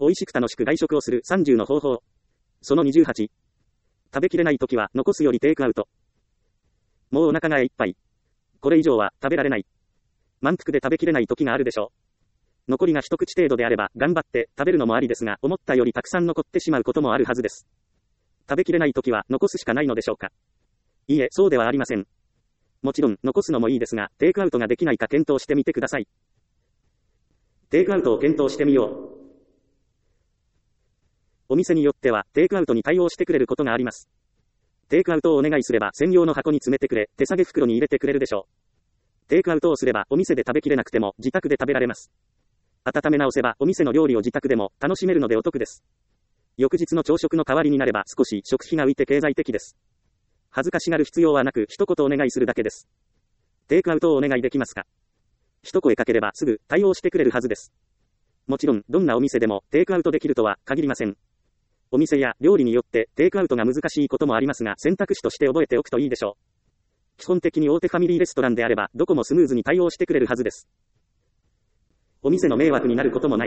美味しく楽しく外食をする30の方法。その28。食べきれないときは残すよりテイクアウト。もうお腹がいっぱい。これ以上は食べられない。満腹で食べきれないときがあるでしょう。残りが一口程度であれば頑張って食べるのもありですが、思ったよりたくさん残ってしまうこともあるはずです。食べきれないときは残すしかないのでしょうか。いいえ、そうではありません。もちろん残すのもいいですが、テイクアウトができないか検討してみてください。テイクアウトを検討してみよう。お店によってはテイクアウトに対応してくれることがあります。テイクアウトをお願いすれば専用の箱に詰めてくれ、手提げ袋に入れてくれるでしょう。テイクアウトをすればお店で食べきれなくても自宅で食べられます。温め直せばお店の料理を自宅でも楽しめるのでお得です。翌日の朝食の代わりになれば少し食費が浮いて経済的です。恥ずかしがる必要はなく一言お願いするだけです。テイクアウトをお願いできますか？一声かければすぐ対応してくれるはずです。もちろんどんなお店でもテイクアウトできるとは限りません。お店や料理によってテイクアウトが難しいこともありますが、選択肢として覚えておくといいでしょう。基本的に大手ファミリーレストランであればどこもスムーズに対応してくれるはずです。お店の迷惑になることもない。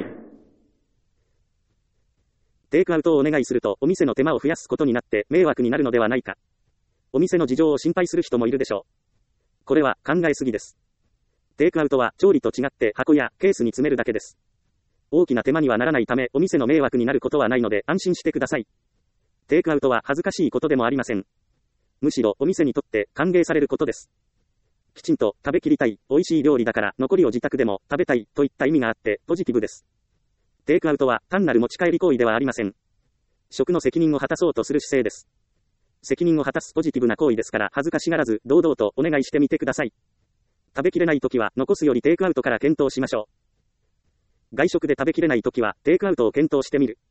テイクアウトをお願いするとお店の手間を増やすことになって迷惑になるのではないか。お店の事情を心配する人もいるでしょう。これは考えすぎです。テイクアウトは調理と違って箱やケースに詰めるだけです。大きな手間にはならないためお店の迷惑になることはないので安心してください。テイクアウトは恥ずかしいことでもありません。むしろお店にとって歓迎されることです。きちんと食べきりたい、美味しい料理だから残りを自宅でも食べたいといった意味があってポジティブです。テイクアウトは単なる持ち帰り行為ではありません。食の責任を果たそうとする姿勢です。責任を果たすポジティブな行為ですから恥ずかしがらず堂々とお願いしてみてください。食べきれないときは残すよりテイクアウトから検討しましょう。外食で食べきれないときはテイクアウトを検討してみる。